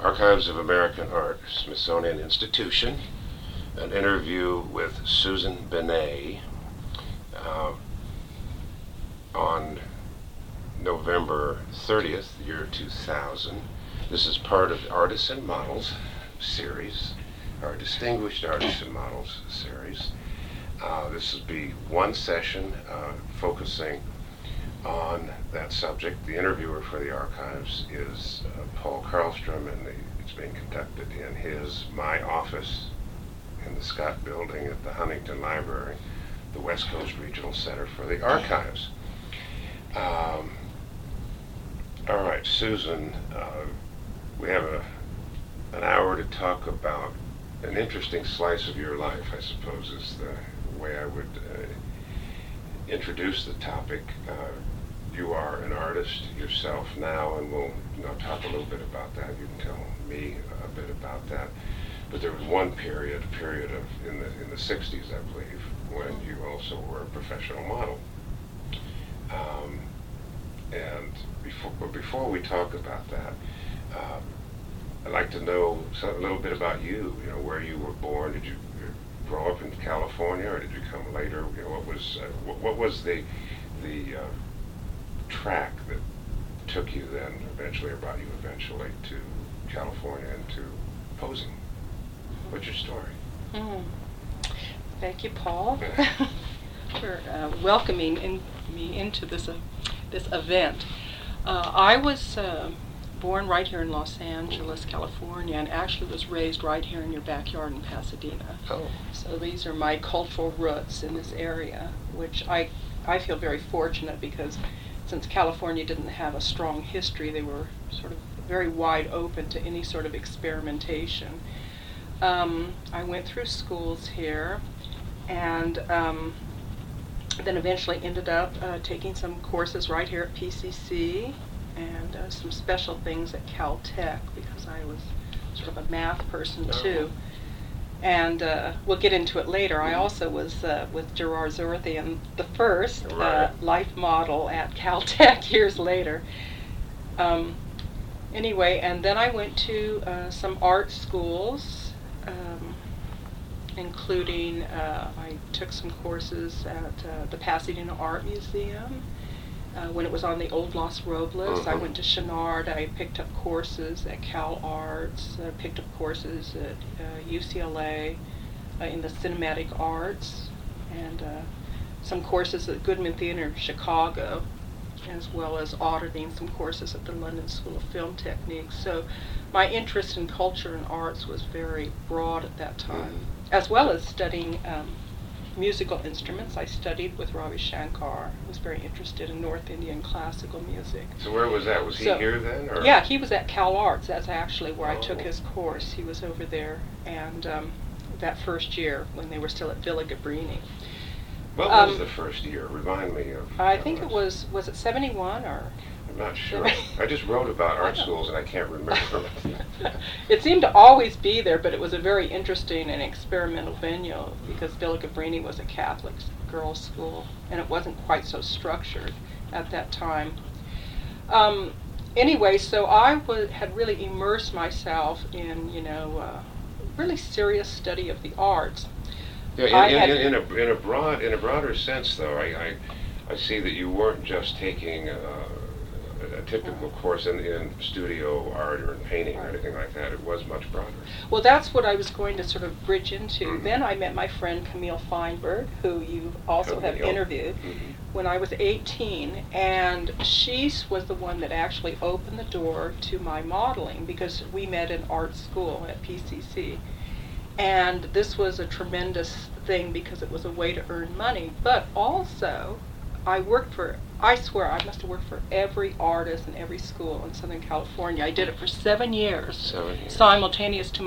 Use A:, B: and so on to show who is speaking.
A: Archives of American Art, Smithsonian Institution, an interview with Susan Benet on November 30th, year 2000. This is part of the Artists and Models series, our Distinguished Artists and Models series. This will be one session focusing on that subject. The interviewer for the archives is Paul Karlstrom, and it's being conducted in my office in the Scott Building at the Huntington Library, the West Coast Regional Center for the Archives. All right, Susan, we have an hour to talk about an interesting slice of your life, I suppose, is the way I would introduce the topic. You are an artist yourself now, and we'll talk a little bit about that. You can tell me a bit about that. But there was one period of in the 60s, I believe, when you also were a professional model. And before we talk about that, I'd like to know a little bit about you. You know, where you were born. Did you grow up in California, or did you come later? You know, what was the track that took you then eventually, or brought you eventually to California and to posing? What's your story?
B: Thank you, Paul, for welcoming me into this event. I was born right here in Los Angeles, California, and actually was raised right here in your backyard in Pasadena.
A: Oh.
B: So these are my cultural roots in this area, which I feel very fortunate, because since California didn't have a strong history, they were sort of very wide open to any sort of experimentation. I went through schools here, and then eventually ended up taking some courses right here at PCC, and some special things at Caltech, because I was sort of a math person too. And we'll get into it later. I also was with Gerard Zorthian, the first life model at Caltech years later. Anyway, and then I went to some art schools, including I took some courses at the Pasadena Art Museum when it was on the old Los Robles. I went to Chouinard. I picked up courses at Cal Arts. I picked up courses at UCLA in the cinematic arts, and some courses at Goodman Theater in Chicago, as well as auditing some courses at the London School of Film Techniques. So my interest in culture and arts was very broad at that time, as well as studying musical instruments. I studied with Ravi Shankar. I was very interested in North Indian classical music.
A: So where was that? Was he here then? Or?
B: Yeah, he was at Cal Arts. That's actually where I took his course. He was over there, and that first year when they were still at Villa Gabrini.
A: What was the first year? Remind me of.
B: I think it was it 71 or?
A: I'm not sure. I just wrote about art schools and I can't remember.
B: It seemed to always be there, but it was a very interesting and experimental venue, because Villa Gabrini was a Catholic girls' school, and it wasn't quite so structured at that time. Anyway, so I had really immersed myself in, really serious study of the arts.
A: Yeah, in a broader sense, though, I see that you weren't just taking a typical course in studio art or in painting or anything like that. It was much broader.
B: Well, that's what I was going to sort of bridge into. Then I met my friend Camille Feinberg, who you also have interviewed, when I was 18, and she was the one that actually opened the door to my modeling, because we met in art school at PCC. And this was a tremendous thing, because it was a way to earn money. But also, I swear, I must have worked for every artist in every school in Southern California. I did it for 7 years.
A: 7 years.
B: Simultaneous to my